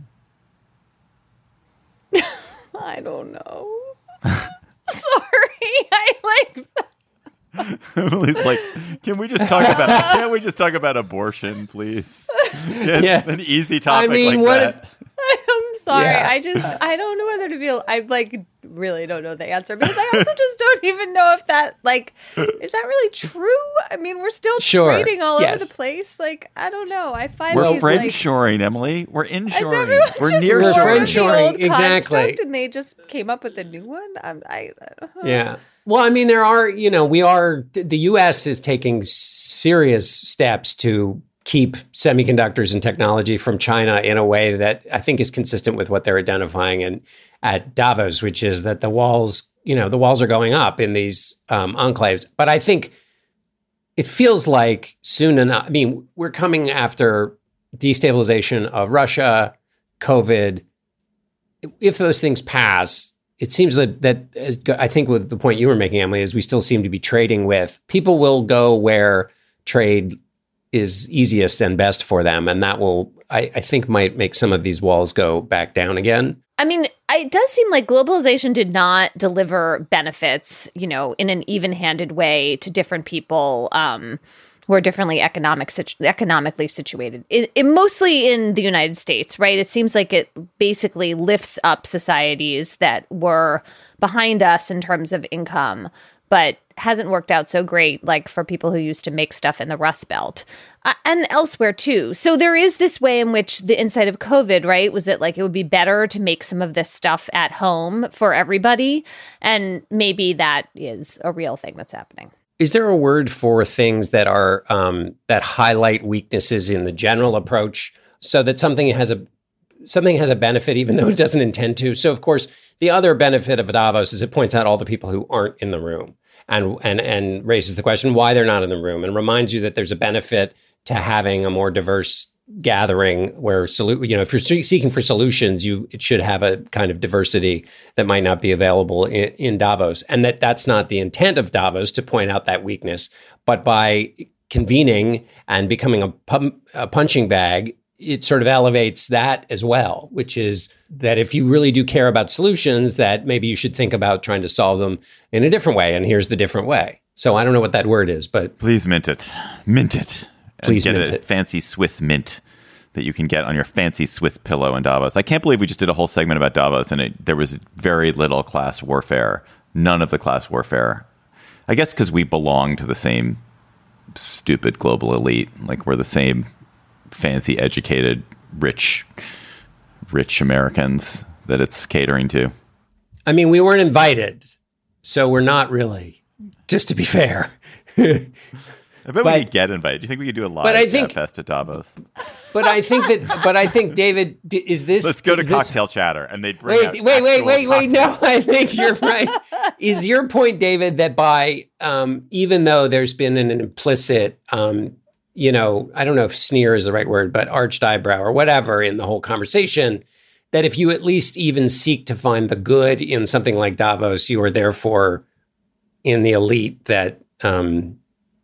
I don't know. Sorry, I like... Emily's like, can we just talk about can't we just talk about abortion, please? Yeah, an easy topic. I mean, like what that. Is, I'm sorry. Yeah. I just I don't know whether to feel. I like really don't know the answer because I also just don't even know if that like is that really true. I mean, we're still sure. trading all yes. over the place. Like, I don't know. I find we're these, friend like, shoring, Emily. We're inshoring. We're near we're friend shoring. shoring. Exactly. And they just came up with a new one. I'm, I uh, yeah. Well, I mean, there are, you know, we are, the U S is taking serious steps to keep semiconductors and technology from China in a way that I think is consistent with what they're identifying in, at Davos, which is that the walls, you know, the walls are going up in these um, enclaves. But I think it feels like soon enough, I mean, we're coming after destabilization of Russia, COVID. If those things pass, it seems that, that I think with the point you were making, Emily, is we still seem to be trading with people will go where trade is easiest and best for them. And that will, I, I think, might make some of these walls go back down again. I mean, it does seem like globalization did not deliver benefits, you know, in an even-handed way to different people um, who are differently economic situ- economically situated. It, it mostly in the United States, right? It seems like it basically lifts up societies that were behind us in terms of income, but hasn't worked out so great, like for people who used to make stuff in the Rust Belt uh, and elsewhere too. So there is this way in which the insight of COVID, right, was that like it would be better to make some of this stuff at home for everybody. And maybe that is a real thing that's happening. Is there a word for things that are um, that highlight weaknesses in the general approach, so that something has a something has a benefit even though it doesn't intend to? So, of course, the other benefit of Davos is it points out all the people who aren't in the room and and and raises the question why they're not in the room, and reminds you that there's a benefit to having a more diverse gathering where, you know, if you're seeking for solutions, you it should have a kind of diversity that might not be available in, in Davos, and that that's not the intent of Davos to point out that weakness, but by convening and becoming a, pum- a punching bag, it sort of elevates that as well, which is that if you really do care about solutions, that maybe you should think about trying to solve them in a different way, and here's the different way. So I don't know what that word is, but please mint it, mint it. Please get mint a it. fancy Swiss mint that you can get on your fancy Swiss pillow in Davos. I can't believe we just did a whole segment about Davos and it, there was very little class warfare. None of the class warfare. I guess because we belong to the same stupid global elite. Like we're the same fancy, educated, rich, rich Americans that it's catering to. I mean, we weren't invited, so we're not really, just to be fair. I bet but, we could get invited. Do you think we could do a live I think, fest at Davos? But I think that. But I think, David, is this? Let's go to is cocktail this, chatter, and they bring wait, out wait, wait, wait, wait. No, cocktails. I think you're right. Is your point, David, that by um, even though there's been an implicit, um, you know, I don't know if sneer is the right word, but arched eyebrow or whatever in the whole conversation, that if you at least even seek to find the good in something like Davos, you are therefore in the elite that. Um,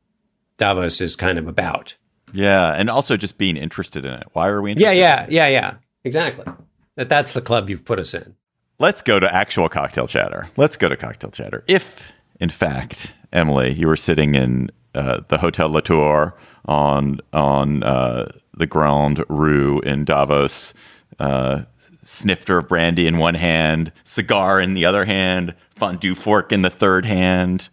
Davos is kind of about. Yeah, and also just being interested in it. Why are we interested? Yeah, yeah, in it? yeah, yeah. Exactly. That that's the club you've put us in. Let's go to actual cocktail chatter. Let's go to cocktail chatter. If, in fact, Emily, you were sitting in uh, the Hotel Latour on on uh, the Grande Rue in Davos, uh, snifter of brandy in one hand, cigar in the other hand, fondue fork in the third hand,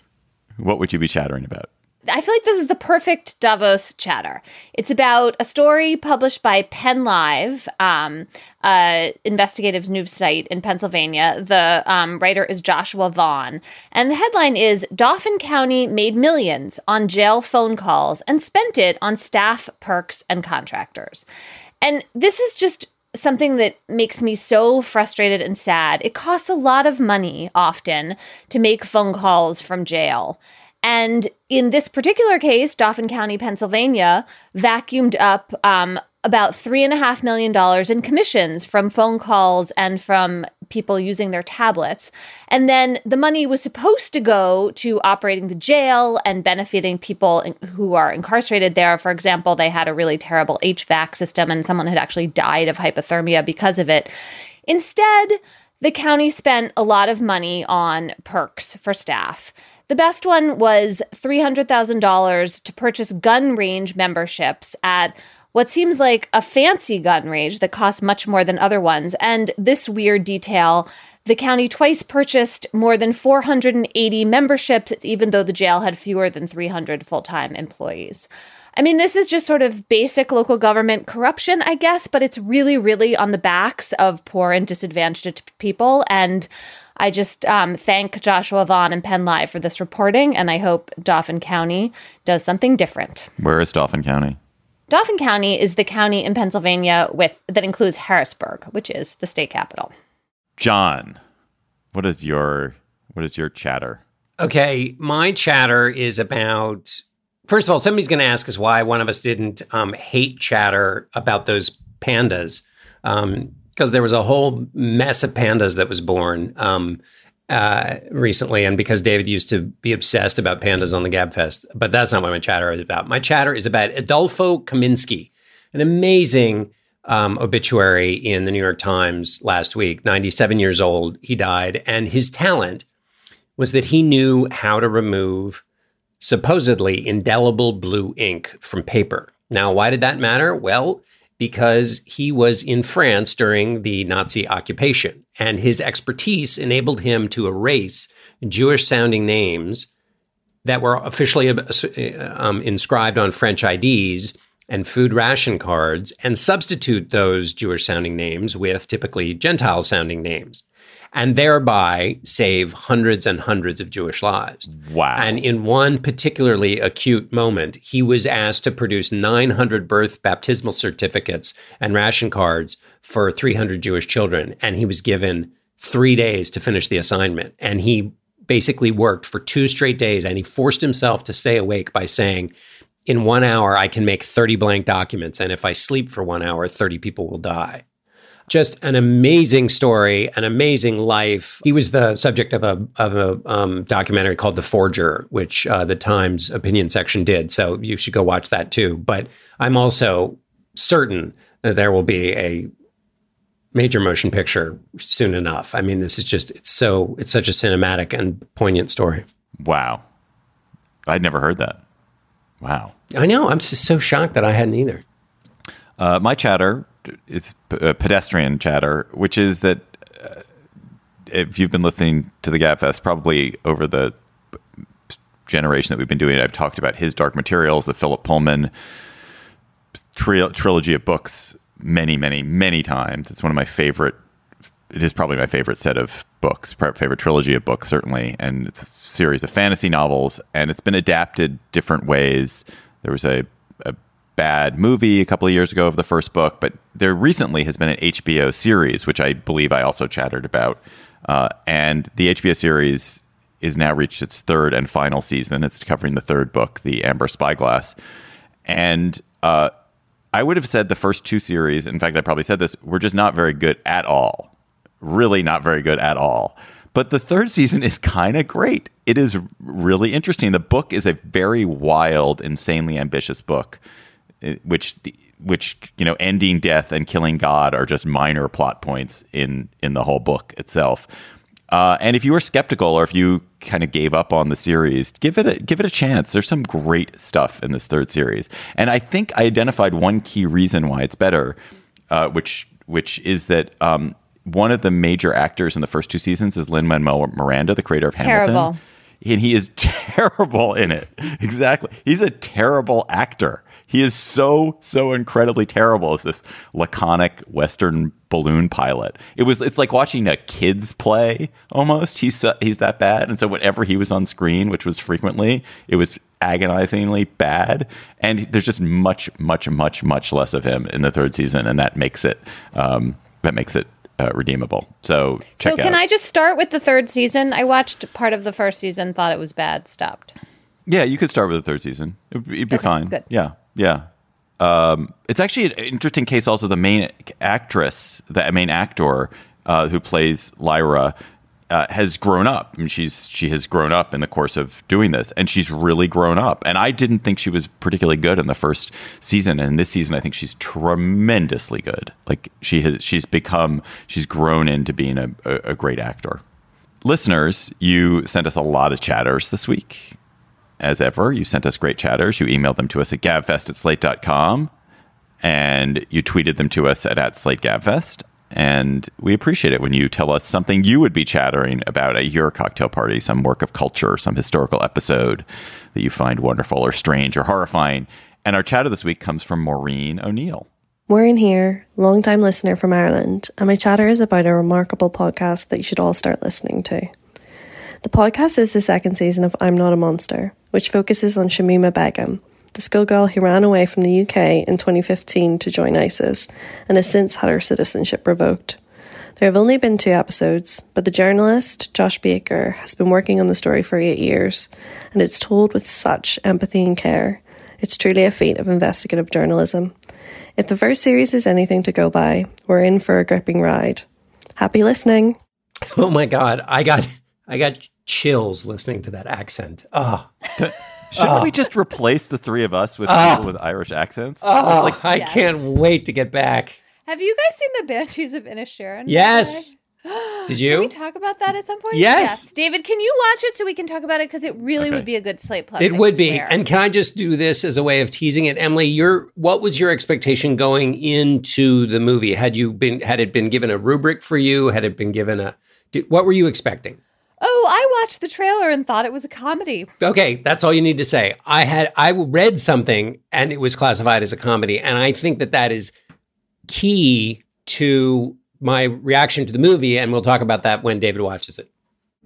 what would you be chattering about? I feel like this is the perfect Davos chatter. It's about a story published by Penn Live, um, uh, investigative news site in Pennsylvania. The um, writer is Joshua Vaughn. And the headline is, Dauphin County made millions on jail phone calls and spent it on staff, perks, and contractors. And this is just something that makes me so frustrated and sad. It costs a lot of money often to make phone calls from jail. And in this particular case, Dauphin County, Pennsylvania, vacuumed up um, about three and a half million dollars in commissions from phone calls and from people using their tablets. And then the money was supposed to go to operating the jail and benefiting people in, who are incarcerated there. For example, they had a really terrible H V A C system and someone had actually died of hypothermia because of it. Instead, the county spent a lot of money on perks for staff. The best one was three hundred thousand dollars to purchase gun range memberships at what seems like a fancy gun range that costs much more than other ones. And this weird detail, the county twice purchased more than four hundred eighty memberships, even though the jail had fewer than three hundred full-time employees. I mean, this is just sort of basic local government corruption, I guess, but it's really, really on the backs of poor and disadvantaged people. And I just um, thank Joshua Vaughn and Penn Live for this reporting, and I hope Dauphin County does something different. Where is Dauphin County? Dauphin County is the county in Pennsylvania with that includes Harrisburg, which is the state capital. John, what is your what is your chatter? Okay, my chatter is about... First of all, somebody's going to ask us why one of us didn't um, hate chatter about those pandas, because um, there was a whole mess of pandas that was born um, uh, recently, and because David used to be obsessed about pandas on the GabFest. But that's not what my chatter is about. My chatter is about Adolfo Kaminsky, an amazing um, obituary in the New York Times last week. ninety-seven years old, he died, and his talent was that he knew how to remove supposedly indelible blue ink from paper. Now, why did that matter? Well, because he was in France during the Nazi occupation, and his expertise enabled him to erase Jewish-sounding names that were officially um, inscribed on French I Ds and food ration cards and substitute those Jewish-sounding names with typically Gentile-sounding names, and thereby save hundreds and hundreds of Jewish lives. Wow. And in one particularly acute moment, he was asked to produce nine hundred birth baptismal certificates and ration cards for three hundred Jewish children, and he was given three days to finish the assignment. And he basically worked for two straight days, and he forced himself to stay awake by saying, in one hour, I can make thirty blank documents, and if I sleep for one hour, thirty people will die. Just an amazing story, an amazing life. He was the subject of a of a um, documentary called The Forger, which uh, the Times opinion section did, so you should go watch that too. But I'm also certain that there will be a major motion picture soon enough. I mean, this is just, it's so, it's such a cinematic and poignant story. Wow. I'd never heard that. Wow. I know. I'm just so shocked that I hadn't either. Uh, my chatter is p- uh, pedestrian chatter, which is that uh, if you've been listening to the GabFest, probably over the generation that we've been doing it, I've talked about His Dark Materials, the Philip Pullman tri- trilogy of books many, many, many times. It's one of my favorite. It is probably my favorite set of books, favorite trilogy of books, certainly. And it's a series of fantasy novels, and it's been adapted different ways. There was a, a bad movie a couple of years ago of the first book, but there recently has been an H B O series, which I believe I also chattered about. Uh, and the H B O series is now reached its third and final season. It's covering the third book, The Amber Spyglass. And uh, I would have said the first two series, in fact, I probably said this, were just not very good at all. Really not very good at all. But the third season is kind of great. It is really interesting. The book is a very wild, insanely ambitious book, which, which you know, ending death and killing God are just minor plot points in, in the whole book itself. Uh, and if you were skeptical, or if you kind of gave up on the series, give it a give it a chance. There's some great stuff in this third series, and I think I identified one key reason why it's better, uh, which which is that um, one of the major actors in the first two seasons is Lin-Manuel Miranda, the creator of Hamilton. Terrible. And he is terrible in it. Exactly. He's a terrible actor. He is so, so incredibly terrible as this laconic Western balloon pilot. It was, it's like watching a kid's play almost. He's, he's that bad. And so whenever he was on screen, which was frequently, it was agonizingly bad. And there's just much, much, much, much less of him in the third season. And that makes it, um, that makes it uh, redeemable. So check So can out. I just start with the third season? I watched part of the first season, thought it was bad, stopped. Yeah, you could start with the third season. It'd, it'd be Okay, fine. good. Yeah, yeah. Um, it's actually an interesting case. Also, the main actress, the main actor uh, who plays Lyra, uh, has grown up. I mean, she's she has grown up in the course of doing this, and she's really grown up. And I didn't think she was particularly good in the first season, and this season I think she's tremendously good. Like she has, she's become, she's grown into being a, a, a great actor. Listeners, you sent us a lot of chatters this week. As ever, you sent us great chatters. You emailed them to us at gabfest at slate dot com, and you tweeted them to us at, at slategabfest. And we appreciate it when you tell us something you would be chattering about at your cocktail party, some work of culture, some historical episode that you find wonderful or strange or horrifying. And our chatter this week comes from Maureen O'Neill. Maureen here, long-time listener from Ireland, and my chatter is about a remarkable podcast that you should all start listening to. The podcast is the second season of I'm Not a Monster, which focuses on Shamima Begum, the schoolgirl who ran away from the U K in twenty fifteen to join ISIS and has since had her citizenship revoked. There have only been two episodes, but the journalist, Josh Baker, has been working on the story for eight years, and it's told with such empathy and care. It's truly a feat of investigative journalism. If the first series is anything to go by, we're in for a gripping ride. Happy listening. Oh my God, I got... I got chills listening to that accent. Oh. Shouldn't oh. we just replace the three of us with oh. people with Irish accents? Oh, like, I yes. can't wait to get back. Have you guys seen the Banshees of Inisherin? Yes. Did you? Can we talk about that at some point? Yes. yes. David, can you watch it so we can talk about it? Because it really okay. would be a good Slate Plus. It I would be. swear. And can I just do this as a way of teasing it? Emily, your what was your expectation going into the movie? Had you been had it been given a rubric for you? Had it been given a did, what were you expecting? Oh, I watched the trailer and thought it was a comedy. Okay, that's all you need to say. I had I read something and it was classified as a comedy, and I think that that is key to my reaction to the movie, and we'll talk about that when David watches it.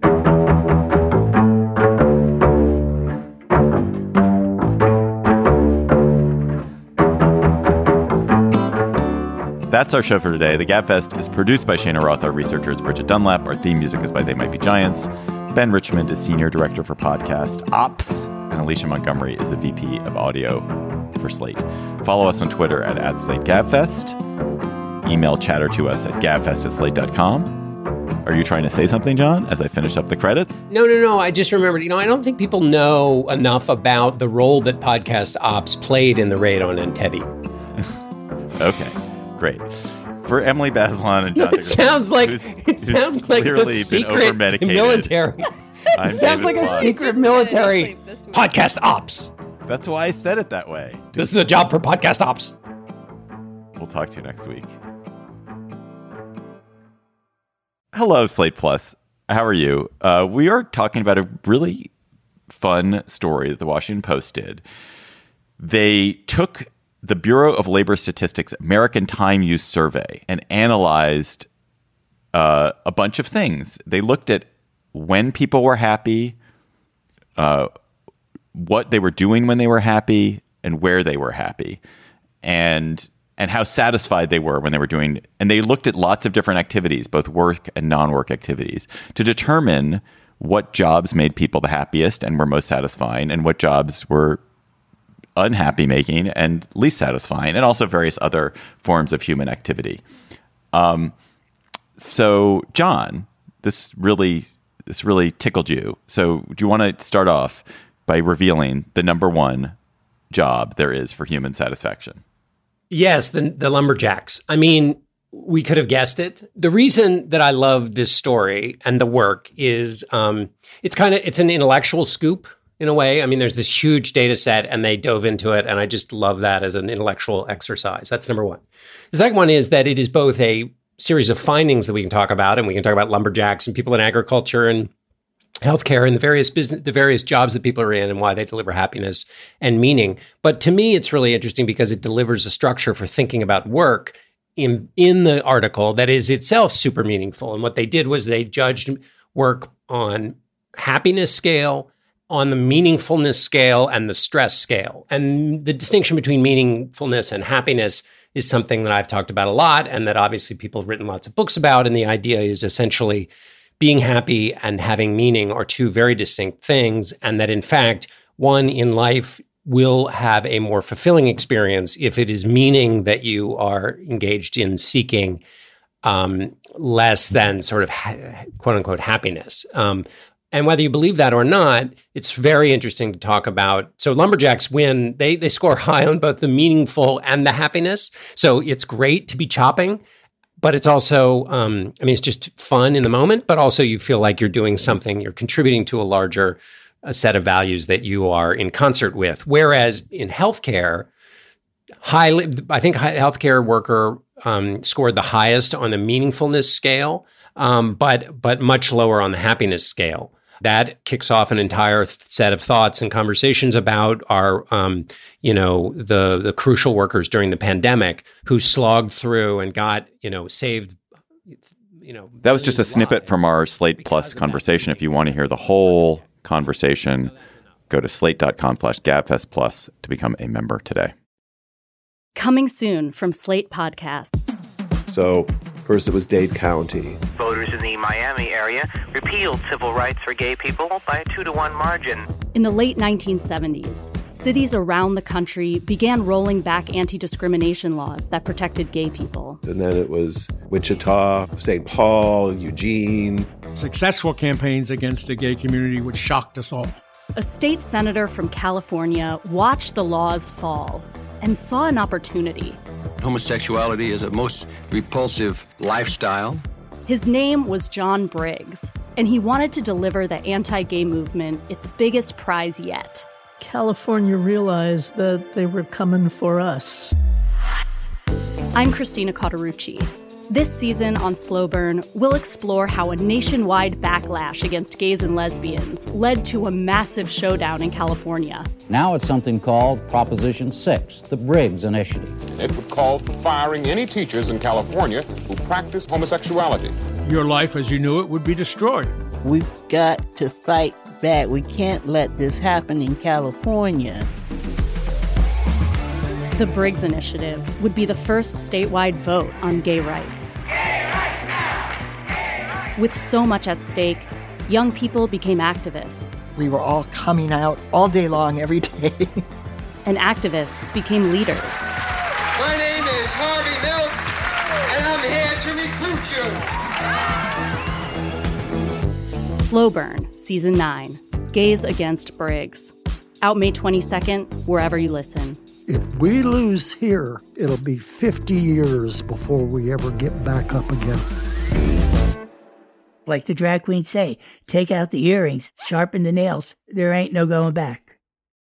That's our show for today. The Gabfest is produced by Shana Roth. Our researcher is Bridget Dunlap. Our theme music is by They Might Be Giants. Ben Richmond is Senior Director for Podcast Ops. And Alicia Montgomery is the V P of Audio for Slate. Follow us on Twitter at, at SlateGabfest. Email chatter to us at gabfest at slate dot com. Are you trying to say something, John, as I finish up the credits? No, no, no. I just remembered, you know, I don't think people know enough about the role that Podcast Ops played in the raid on Entebbe. Okay. Great. For Emily Bazelon and John it sounds like who's, it who's sounds like a secret military. It sounds like a Plotz. secret military podcast ops. That's why I said it that way. This is a job for podcast ops. We'll talk to you next week. Hello, Slate Plus. How are you? Uh, we are talking about a really fun story that the Washington Post did. They took the Bureau of Labor Statistics American Time Use Survey and analyzed uh, a bunch of things. They looked at when people were happy, uh, what they were doing when they were happy, and where they were happy, and and how satisfied they were when they were doing. And they looked at lots of different activities, both work and non-work activities, to determine what jobs made people the happiest and were most satisfying, and what jobs were unhappy making and least satisfying, and also various other forms of human activity. Um, so, John, this really this really tickled you. So, do you want to start off by revealing the number one job there is for human satisfaction? Yes, the the lumberjacks. I mean, we could have guessed it. The reason that I love this story and the work is um, it's kind of it's an intellectual scoop. In a way, I mean, there's this huge data set and they dove into it. And I just love that as an intellectual exercise. That's number one. The second one is that it is both a series of findings that we can talk about. And we can talk about lumberjacks and people in agriculture and healthcare and the various business, the various jobs that people are in and why they deliver happiness and meaning. But to me, it's really interesting because it delivers a structure for thinking about work in, in the article that is itself super meaningful. And what they did was they judged work on happiness scale, on the meaningfulness scale and the stress scale. And the distinction between meaningfulness and happiness is something that I've talked about a lot and that obviously people have written lots of books about. And the idea is essentially being happy and having meaning are two very distinct things. And that in fact, one in life will have a more fulfilling experience if it is meaning that you are engaged in seeking um, less than sort of ha- quote unquote happiness. Um, And whether you believe that or not, it's very interesting to talk about. So lumberjacks win. They they score high on both the meaningful and the happiness. So it's great to be chopping, but it's also, um, I mean, it's just fun in the moment, but also you feel like you're doing something, you're contributing to a larger a set of values that you are in concert with. Whereas in healthcare, highly, I think healthcare worker um, scored the highest on the meaningfulness scale, um, but but much lower on the happiness scale. That kicks off an entire th- set of thoughts and conversations about our, um, you know, the the crucial workers during the pandemic who slogged through and got, you know, saved, you know. That was just a snippet from our Slate Plus conversation. If you want to hear the whole conversation, go to slate.com slash gabfest plus to become a member today. Coming soon from Slate Podcasts. So first it was Dade County. Voters in the Miami area repealed civil rights for gay people by a two to one margin. In the late nineteen seventies, cities around the country began rolling back anti-discrimination laws that protected gay people. And then it was Wichita, Saint Paul, Eugene. Successful campaigns against the gay community, which shocked us all. A state senator from California watched the laws fall and saw an opportunity. Homosexuality is a most repulsive lifestyle. His name was John Briggs, and he wanted to deliver the anti-gay movement its biggest prize yet. California realized that they were coming for us. I'm Christina Cauterucci. This season on Slow Burn, we'll explore how a nationwide backlash against gays and lesbians led to a massive showdown in California. Now it's something called Proposition six, the Briggs Initiative. It would call for firing any teachers in California who practice homosexuality. Your life as you knew it would be destroyed. We've got to fight back. We can't let this happen in California. The Briggs Initiative would be the first statewide vote on gay rights. Gay rights now! Gay rights! With so much at stake, young people became activists. We were all coming out all day long, every day. And activists became leaders. My name is Harvey Milk, and I'm here to recruit you. Slow Burn, Season nine, Gays Against Briggs. Out May twenty-second, wherever you listen. If we lose here, it'll be fifty years before we ever get back up again. Like the drag queens say, take out the earrings, sharpen the nails. There ain't no going back.